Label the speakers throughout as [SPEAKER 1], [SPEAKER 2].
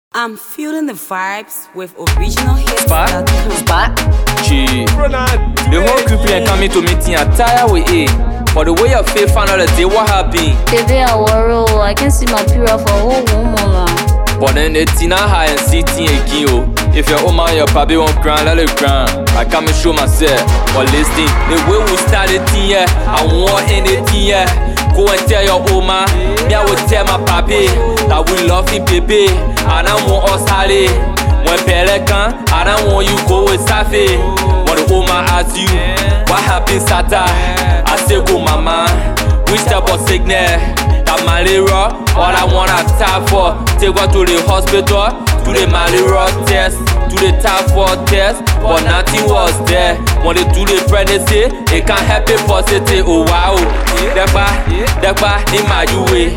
[SPEAKER 1] I'm feeling the vibes with original hits.
[SPEAKER 2] Spot. Gee. The whole creepy and coming to meeting a tire with it. For the way your face found out the day what happened.
[SPEAKER 3] Baby, I worry. I can see my period for a whole woman.
[SPEAKER 2] But then the tina high and sitting again, oh. If your woman, your papi won't grind, let it grind. I come and show myself. But listen, the way we started thing, yeah, I want anything, yeah. Go and tell your woman, me I will tell my papi that we love him, baby. I don't want us hardly. When Pelican, I don't want you go with Safi. When the woman asks you, what happened, Sata? I say, go, mama, which type of sickness? That malaria, all I wanna tap for. Take her to the hospital, do the malaria test, do the typhoid test, but nothing was there. When they do the pregnancy, it can't happen positive. Oh wow, Dekba, ni majuwe.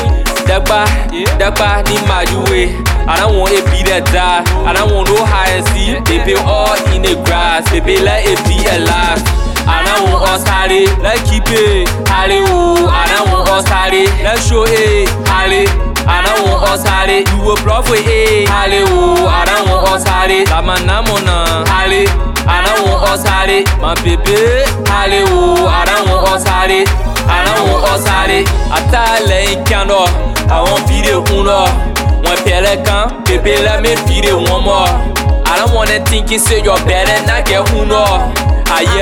[SPEAKER 2] Dekba, ni majuwe. I don't want it be that die. I don't want no high and see. They be all in the grass. They be let it be alive. I don't want us hardy. Let's keep it hardy. I don't want us hardy. Let's show it hardy. I don't want us hardy. You will bluff with it hardy. I don't want us hardy. La manamona hardy. I don't want us hardy. My baby hardy. I don't want us hardy. I don't want us hardy. I tell you candle. I want video uno. When Pelican, baby let me video one more. I don't want to think you say you're better not get uno. Aye,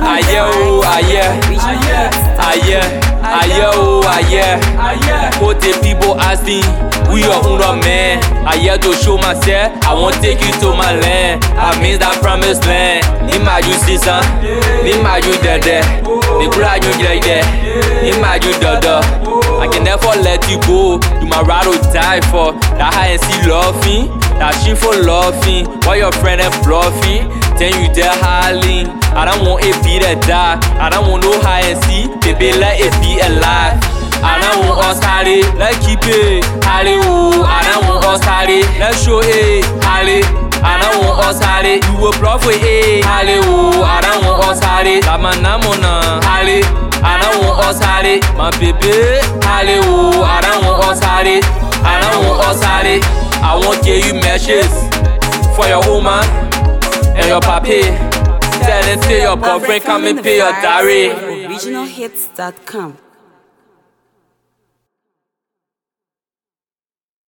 [SPEAKER 2] What the people asking, we are uno man. Aye, to show myself, I won't take you to my land. I mean that promised land. Ni maju sisan, ni maju dede. Ni kura you like that. Ni maju dodo. I can never let you go. You my ride or die for. That high and see loving. That shit for loving. Why your friend and bluffing? Then you there howling. I don't want it be that die. I don't want no high and see. Baby, let it be alive. I don't want us hardy. Let's keep it hardy. I don't want us hardy. Let's show it hardy. I don't want us hardy. You will bluff with it hardy. I don't want us hardy. La manamona hardy. I don't want us hardy. My baby hardy. I don't want us hardy. I don't want us hardy. I won't give you meshes for your woman and your papi. Tell them say your boyfriend come and pay your diary.
[SPEAKER 1] Originalhits.com